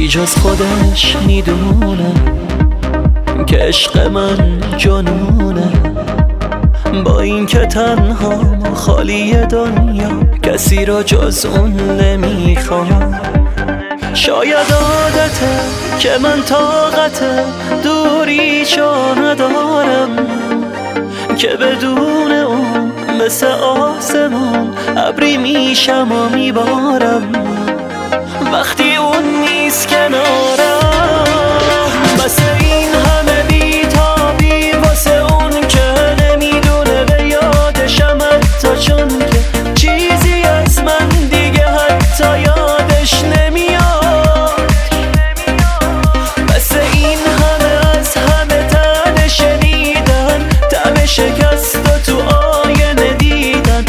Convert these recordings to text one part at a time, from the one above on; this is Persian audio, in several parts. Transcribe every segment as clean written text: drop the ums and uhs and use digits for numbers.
بی جز خودش میدونه که عشق من جنونه. با این که تنها خالی دنیا کسی را جز اون نمیخوام. شاید عادته که من طاقت دوریشو ندارم، که بدون اون مثل آسمان ابری میشم و میبارم. وقتی اون نیست کنارم واسه این همه بیتابی، واسه اون که نمیدونه به یادشم حتی، چون که چیزی از من دیگه حتی یادش نمیاد. واسه این همه از همه تن شنیدن، دم شکست و تو آینه دیدن.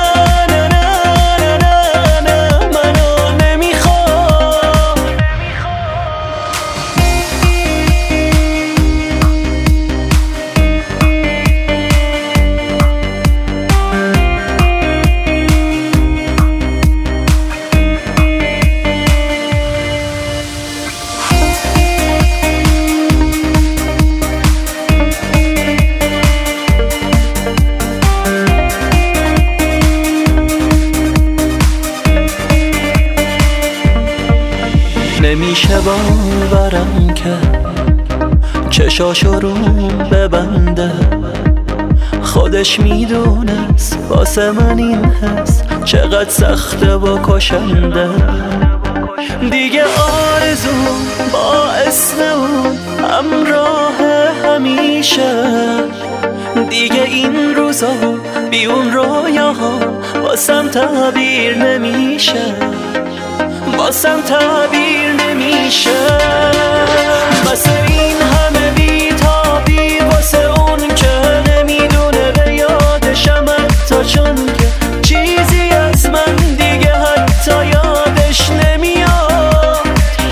نمیشه باورم که چشاشو رو ببنده، خودش میدونست واسه من این حس چقدر سخته و کشنده. دیگه آرزو با اسم اون همراه همیشه، دیگه این روزا بی اون رویاها واسم تعبیر نمیشه، واسم تعبیر نمیشه. واسه این همه بیتابی، واسه اون که نمیدونه به یادشم حتی، چون که چیزی از من دیگه حتی یادش نمیاد.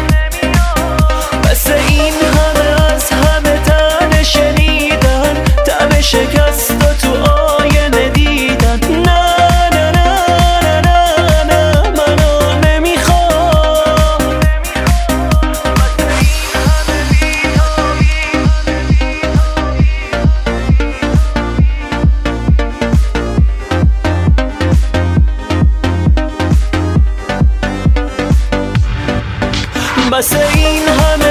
واسه این همه از همه تن شنیدن، دم شکست و تو آینه دیدن. واسه این همه